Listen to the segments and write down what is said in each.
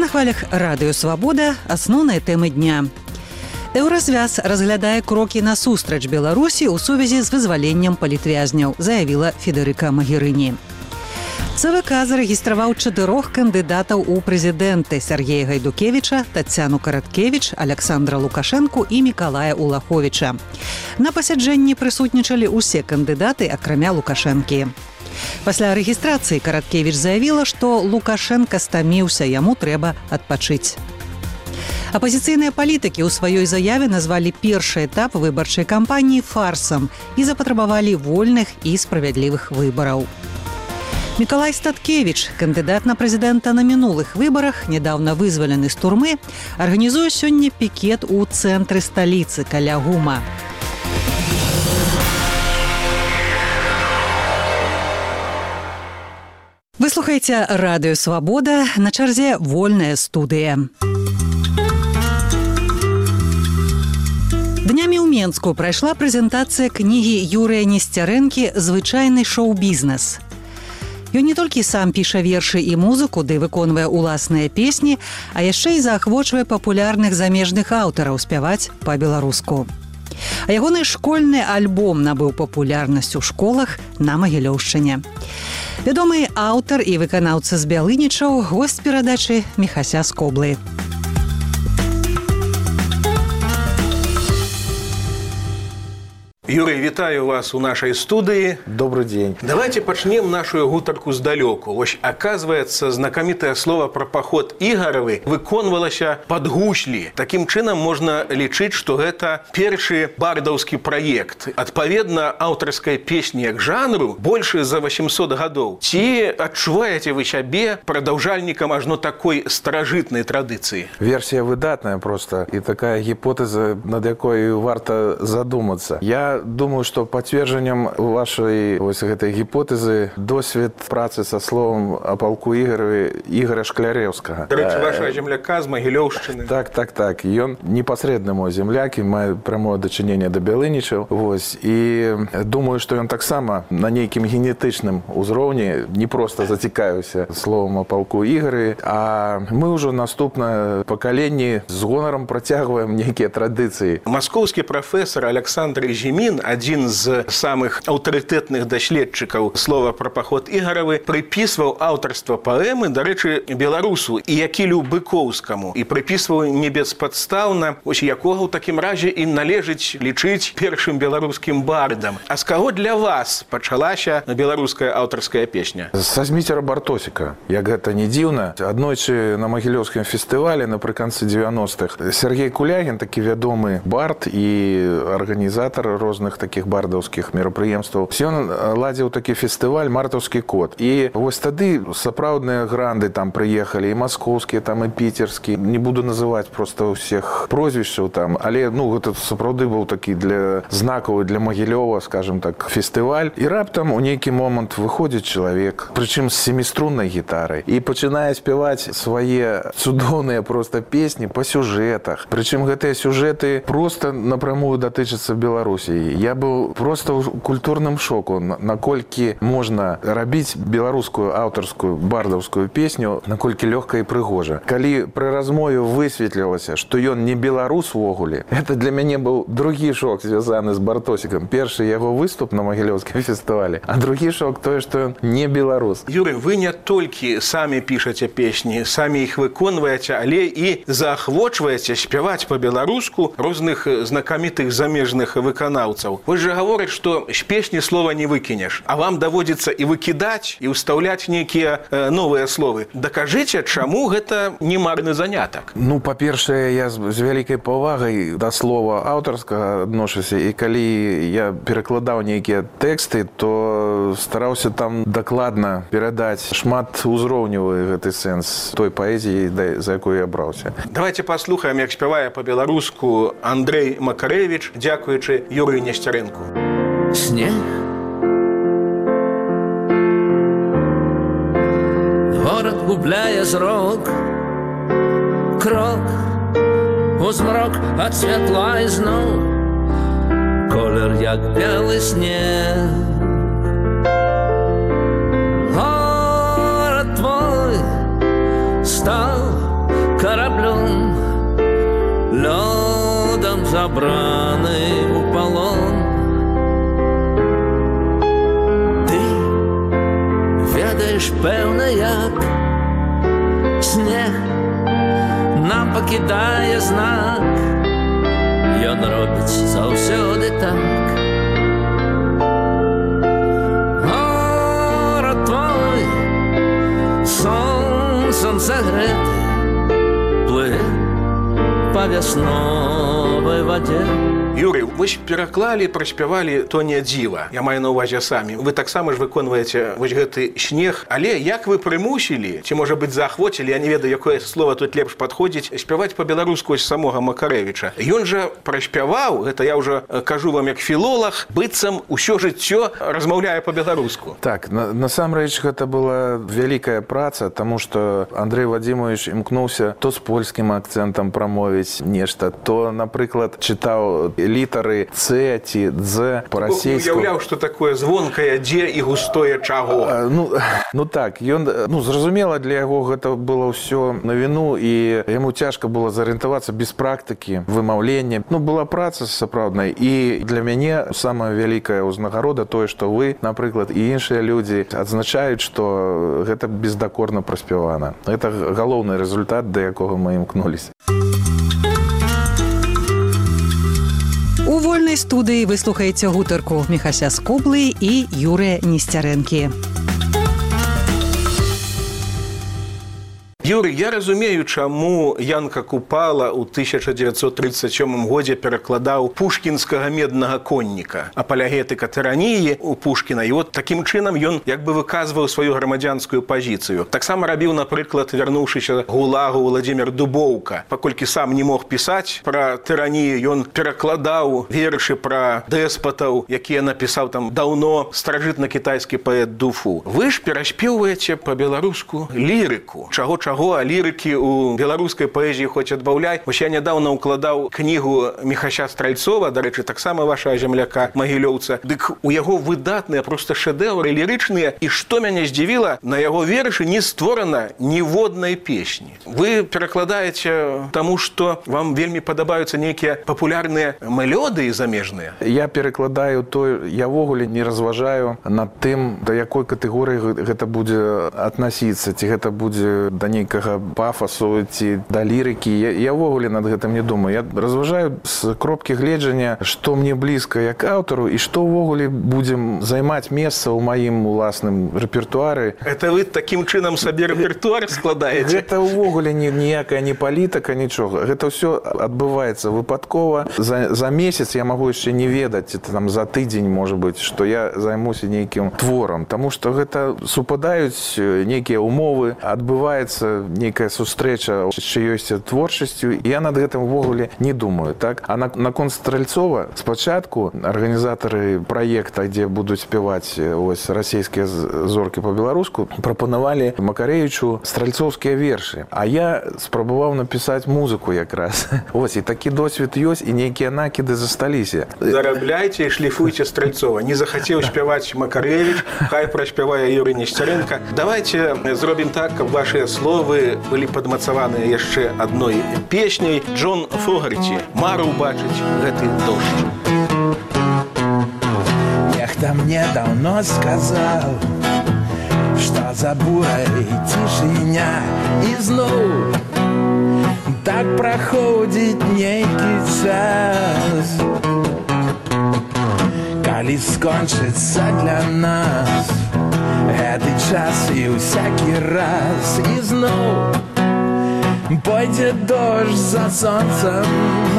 На хвалях Радыё Свабода асноўныя тэмы дня. Еўразвяз разглядае крокі насустрач Беларусі ў сувязі з вызваленнем палітвязняў, заявіла Федэрыка Магерыні. ЦВК зарэгістраваў 4 кандыдатаў у прэзідэнты: Сергея Гайдукевіча, Тацяну Караткевіч, Александра Лукашэнку і Мікалая Улаховіча. На пасяджэнні прысутнічалі ўсе кандыдаты, акрамя Лукашэнкі. Пасля рэгістрацыі Караткевіч заявіла, што Лукашэнка стаміўся, яму трэба адпачыць. Апазіцыйныя палітыкі ў сваёй заяве назвалі першы этап выбарчай кампаніі фарсам і запатрабавалі вольных і справядлівых выбараў. Мікалай Статкевіч, кандыдат на прэзідэнта на мінулых выбарах, нядаўна вызвалены з турмы, арганізуе сёння пікет у цэнтры сталіцы каля ГУМа. Вы слухаеце Радыё Свабода, на чарзе вольная студыя. Днямі ў Менску прайшла прэзентацыя кнігі Юрыя Несцярэнкі «Звычайны шоу-бізнес». Ён не толькі сам піша вершы і музыку, ды выконвае ўласныя песні, а яшчэ і заахвочвае папулярных замежных аўтараў спяваць па-беларуску. А ягоны школьны альбом набыў папулярнасць у школах на Магілёўшчыне. Вядомы аўтар і выканаўца з Бялынічаў, госць перадачы Міхася Скоблы. Юрий, вітаю вас у нашей студии. Добрый день. Давайте начнем нашу гутарку сдалеку. Вось, оказывается, знакомитое слово про поход Игоревы выконвалася под гуслі. Таким чынам можно лічыць, что это першы бардаўскі проект. Адпаведна аўтарскай песні як жанру больше за 800 гадоў. Ці адчуваеце вы сябе прадаўжальнікам ажно такой старажытнай традыцыі? Версия выдатная просто. И такая гипотеза, над якой варта задуматься. Я думаю, что подтверждением вашей этой гипотезы досвед працы со словом о полку Игоря Шкляревского. Ваша земляка з Магілёўшчыны. Так. И он непосредственно мой земляк, и мае прямое дачыненне до Бялынічаў. И думаю, что он так само на нейкім генетычным узроўні не просто зацікавіўся словом о полку Игоря, а мы уже наступное поколение с гонором протягиваем некие традиции. Московский профессор Александр Зімін, один з самых аўтарытэтных даследчыкаў слова про паход Ігоревы, прыпісваў аўтарства паэмы, дарэчы, беларусу Іякілю Быкоўскаму, і прыпісваў не беспадстаўна, ось якога ў такім разе і належыць лічыць першым беларускім бардам. А з каго для вас пачалася беларуская аўтарская песня? Са Зміцера Бартосіка. Як гэта не дзіўна, аднойчы на Магілёўскім фестывалі напрыканцы 90-х Сергей Кулягін, такі вядомы бард і арганізатар розных таких бардаўскіх мерапрыемстваў. Ён ладзіў такі фестываль «Мартаўскі кот». І вось тады сапраўдныя гранды там прыехалі, і маскоўскія, там і піцерскія. Не буду называць просто ўсіх прозвішчаў там, але гэта сапраўды быў такі для знакавы для Магілёва, скажем так, фестываль. І раптам у нейкі момант выходзіць чалавек, прычым з семіструннай гітарай, і пачынае спяваць свае цудоўныя просто песні па сюжэтах. Прычым гэтыя сюжэты просто напрамую датычацца Беларусі. Я был просто ў культурным шоку, наколькі можна рабіць беларускую аўтарскую бардаўскую песню, наколькі лёгка і прыгожа. Калі пры размове высветлілася, што ён не беларус увогуле, это для мяне быў другі шок, звязаны з Бартосікам. Першы яго выступ на Магілёўскім фестывалі, а другі шок тое, што ён не беларус. Юрий, вы не толькі самі пішаце песні, самі іх выконваеце, але і заахвочваеце спяваць па-беларуску розных знакамітых замежных выканаўцаў. Вы же говорите, что з песні слова не выкинешь, а вам даводится и выкидать, и уставлять некие новые словы. Докажите, чаму гэта не марны занятак? Ну, па-першае, я з вялікай павагай да слова аўтарскага адношуся, і калі я перакладаў нейкія тэксты, то стараўся там дакладна перадаць шмат узроўневы гэты сэнс той паэзіі, за якую я браўся. Давайте паслухаем, як спявае па-беларуску Андрэй Макарэвіч, дзякуючы Юрыю Несцярэнку. Снег горад губляе зрок, крок у змрок ад святла ізноў, колер як белы снег. Горад твой стаў ведаеш, пэўна, як снег нам пакідае знак. Ён робіць заўсёды так. Горад твой сонцам сагрэты плыве па вясновай вадзе. Юрий, вы ж пераклалі, праспявалі то не дзіва. Я маю на ўвазе самі. Вы таксама ж выконваеце вось гэты снег. Але як вы прымусілі, ці, можа быць, заахвоцілі, я не ведаю, якое слово тут лепш падходзіць, спяваць па-беларуску самога Макарэвіча. Ён жа праспяваў, гэта я ўжо кажу вам як філолог, быццам усё жыццё размаўляе па-беларуску. Так, насамрэч гэта была вялікая праца, таму што Андрей Вадзімович імкнуўся то з польскім акцэнтам прамовіць нешта, то, напрыклад, чытаў літары Ц ці Дз па-расейску. Уяўляў, што такое звонкае дзе і густое чаго. Ну так, ён, зразумела, для яго гэта было ўсё навіну, і яму цяжка было зарыентавацца без практыкі, вымаўлення. Была праца сапраўдная, і для мяне самая вялікая ўзнагарода тое, што вы, напрыклад, і іншыя людзі адзначаюць, што гэта бездакорна праспявана. Гэта галоўны результат, да якога мы імкнуліся. У вольнай студыі вы слухаеце гутарку Міхася Скоблы і Юрыя Несцярэнкі. Юрий, я разумею, чаму Янка Купала ў 1937 годзе перакладаў пушкінскага меднага конніка, апалягетыка тыраніі у Пушкіна. І от такім чынам ён як бы выказваў сваю грамадзянскую пазіцыю. Таксама рабіў, напрыклад, вярнуўшыся гулагу Владзімір Дубоўка. Паколькі сам не мог пісаць пра тыранію, ён перакладаў вершы пра дэспатаў, якія напісаў там даўно старажытна-кітайскі паэт Дуфу. Вы ж пераспеваеце па-беларуску лірыку. Чаго-чаго, а лірыкі ў беларускай паэзіі хоць адбаўляй. Вось я нядаўна ўкладаў кнігу Міхася Стральцова, дарэчы, таксама вашага земляка Магілёўца. Дык у яго выдатныя проста шэдэўры лірычныя, і што мяне здзівіла, на яго вершы не створана ніводнай песні. Вы перакладаеце таму, што вам вельмі падабаюцца нейкія папулярныя мелодыі замежныя? Я перакладаю то, я ввогуле не разважаю над тым, да якой катэгорыі гэта будзе аднасіцца, ці гэта будзе да нейкага пафасу ці да лірыкі. Я ввогуле над гэтым не думаю. Я разважаю з кропкі гледжання, што мне блізка як аўтару і што ўвогуле будзем займаць месца ў маім уласным рэпертуары. Это вы такім чынам сабе рэпертуар складаеце? Гэта ўвогуле ніякая не палітыка, нічога. Гэта ўсё адбываецца выпадкова. За месяц я магу яшчэ не ведаць, там за тыдзень, можа быць, што я займуся нейкім творам, таму што гэта супадаюць нейкія умовы, адбываецца нейкая сустрэча з чыёйсьці творчасцю, я над гэтым увогуле не думаю. Так? А наконт Стральцова спачатку арганізатары праекта, дзе будуць спяваць расійскія зоркі па-беларуску, прапанавалі Макарэвічу стральцоўскія вершы. А я спрабаваў напісаць музыку якраз. І такі досвед ёсць, і нейкія накіды засталіся. Зарабляйце і шліфуйце Стральцова. Не захацеў спяваць Макарэвіч, хай праспявае Юрый Несцярэнка. Давайте зробім так, каб вашыя словы былі падмацаваныя яшчэ адной песняй. Джон Фогарці «Мару бачыць гэты дождж». Нехта мне даўно сказаў, што за бурай цішыня, і зноў так праходзіць нейкі час. Калі скончыцца для нас гэты час і ўсякі раз, і зноў пойдзе дождж за сонцам.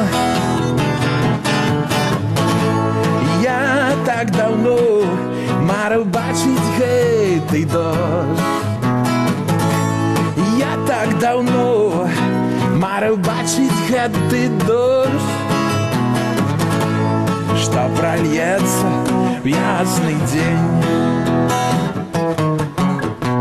Я так даўно марыў бачыць гэты дождж. Я так даўно марыў бачыць гэты дождж, што прольецца в ясны дзень.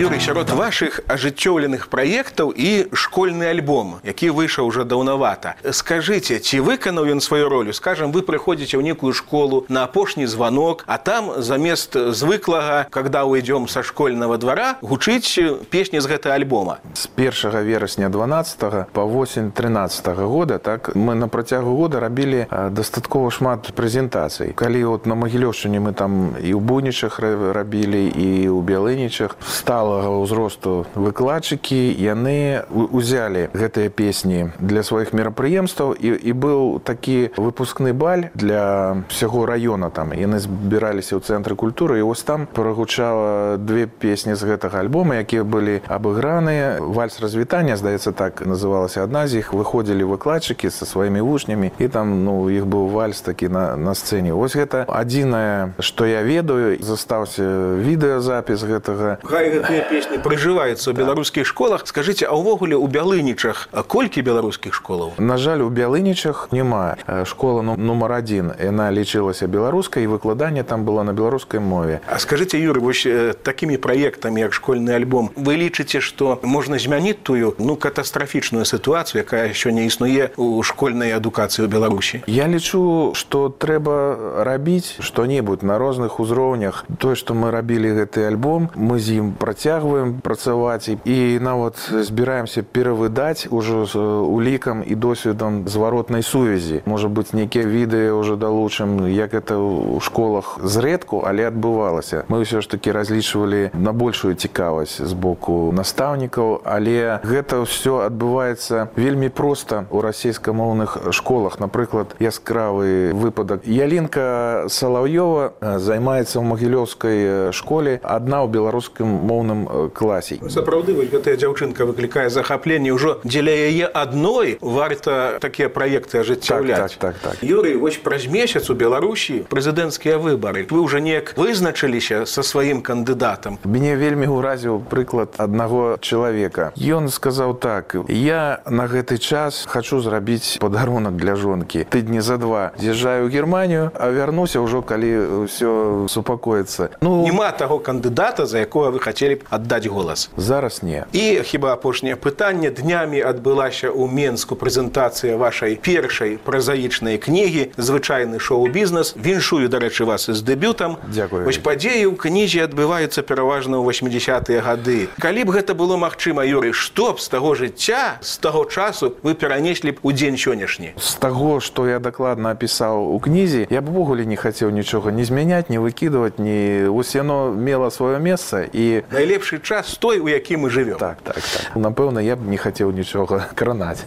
Юрий, сярод вашых ажыццёўленых праектаў і школьны альбом, які выйшаў уже даўнавата. Скажите, ці выканаў ён сваю ролю? Скажем, вы прыходзіце ў некую школу на апошні звонок, а там замест звыклага, когда уйдем со школьного двора, гучыць песні з гэтага альбома. С 1 верасня 12 по осень 13 года, так, мы на працягу года рабілі дастаткова шмат прэзентацый. Калі вот на Магілёўшчыне мы там і ў Буйнічах рабілі, і ў Бялынічах, сталага ўзросту выкладчыкі, яны узялі гэтыя песні для сваіх мерапрыемстваў, і быў такі выпускны баль для всяго района. Там яны збіраліся ў цэнтры культуры, і вось там прагучала 2 песні з гэтага альбома, якія былі абыграныя. Вальс развітання, здаецца, так называлася адна з іх. Выходзілі выкладчыкі са сваімі вучнямі, і там, ну, іх быў вальс такі на сцэне. Вось гэта адзінае, што я ведаю. Застаўся відэазапіс гэтага. Хай гэтыя песні прыжываюцца ў беларускіх школах. Скажыце, а ўвогуле ў Бялынічах колькі беларускіх школаў? На жаль, у Бялынічах няма. Школа нумар 1, яна лічылася беларускай, і выкладанне там было на беларускай мове. А скажыце, Юрый, вось такімі праектамі, як школьны альбом, вы лічыце, што можна змяніць тую, ну, катастрафічную сітуацыю, якая сёння існуе ў школьнай адукацыі ў Беларусі? Я лічу, што трэба рабіць што-небудзь на розных узроўнях. Тое, што мы рабілі гэты альбом, мы з ім працягваем працаваць і нават збіраемся перавыдаць ужо з улікам і досведам зваротнай сувязі. Можа быць, нейкія відэа ўжо далучым, як гэта ў школах зрэдку, але адбывалася. Мы ўсё ж такі разлічвалі на большую цікавасць з боку настаўнікаў, але гэта ўсё адбываецца вельмі проста ў расейскамоўных школах. Напрыклад, яскравы выпадак. Ялінка Салаўёва займаецца ў Магілёўскай школе, адна ў беларускім моўным класе. Сапраўды, гэтая дзяўчынка выклікае захапленне. Ўжо дзеля яе адной варта такія праекты ажыццяўляць. Так. Юрый, вось праз месяц у Беларусі прэзідэнцкія выбары. Вы ўжо неяк вызначыліся са сваім кандыдатам? Мяне вельмі ўразіў прыклад аднаго чалавека. Ён сказаў так: я на гэты час хачу зрабіць падарунак для жонкі. Тыдні за 2 з'язджаю ў Германію, а вярнуся ўжо, калі ўсё супакоіцца. Ну, няма таго кандыдата, за якога вы хацелі б аддаць голас? Зараз не. І хіба апошняе пытанне. Днямі адбылася ў Менску прэзентацыя вашай першай празаічнай кнігі «Звычайны шоу-бізнес». Віншую, дарэчы, вас з дэбютам. Дзякую. Вось падзеі ў кнізе адбываюцца пераважна ў 80-е гады. Калі б гэта было магчыма, Юрый, што б з таго жыцця, з таго часу вы перанеслі б у дзень сённяшні? З таго, што я дакладна апісаў у кнізе, я б увогуле не хацеў нічога не змяняць, не выкідваць, ні... Вось яно мела сваё месца і... Найлепшы час той, у які мы жывём. Так. Напэўна, я б не хацеў нічога кранаць.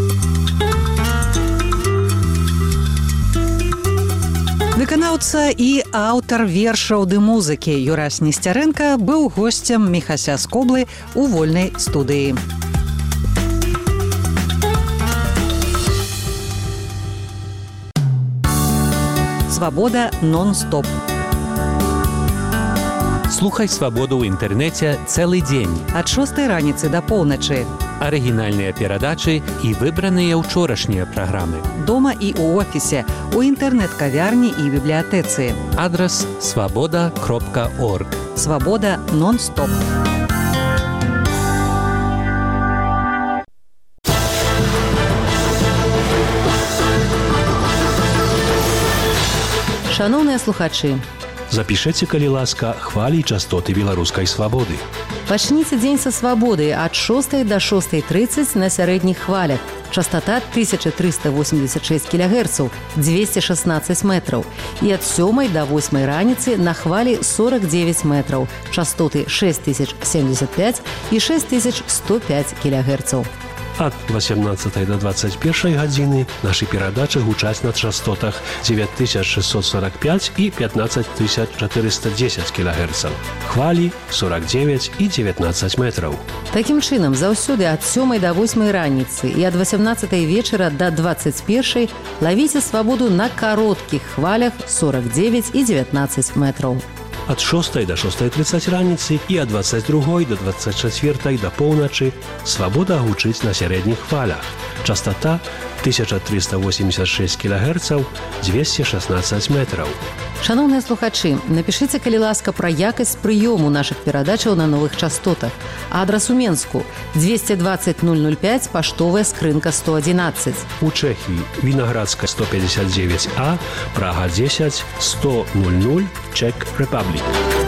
Выканаўца і аўтар вершаў ды музыкі Юрась Несцярэнка быў госцем Міхася Скоблы ў вольнай студыі. Свабода нон-стоп. Слухай «Свабоду» ў інтэрнэце цэлы дзень. Ад 6 раніцы да поўначы. Арыгінальныя перадачы і выбраныя ўчорашнія праграмы. Дома і ў офісе, у інтэрнэт-кавярні і бібліятэцы. Адрас swaboda.org. Свабода нон-стоп. Шановныя слухачы, запішыце, калі ласка, хвалі і частоты беларускай свабоды. Пачніце дзень са свабоды ад 6 до 6:30 на сярэдніх хвалях. Частота 1386 кГц, 216 метраў. І ад 7 до 8 раніцы на хвалі 49 метраў. Частоты 6075 і 6105 кГц. Ад 18 до 21 гадзіны нашы перадачы гучаць на частотах 9645 і 15410 кГц. Хвалі 49 і 19 метраў. Такім чынам, заўсёды ад 7 до 8 раніцы і ад 18 вечара до 21 лавіце свабоду на кароткіх хвалях 49 і 19 метраў. Ад 6 до 6:30 раніцы і ад 22 до 24 до поўначы свабода гучыць на сярэдніх хвалях. Частота 1386 кГц 216 метраў. Шановныя слухачы, напішыце, калі ласка, пра якасць прыёму нашых перадачаў на новых частотах. Адрас у Менску 220 005, паштовая скрынка 111. У Чэхіі Вінаградская 159А, Прага 10, 100 00, Czech Republic.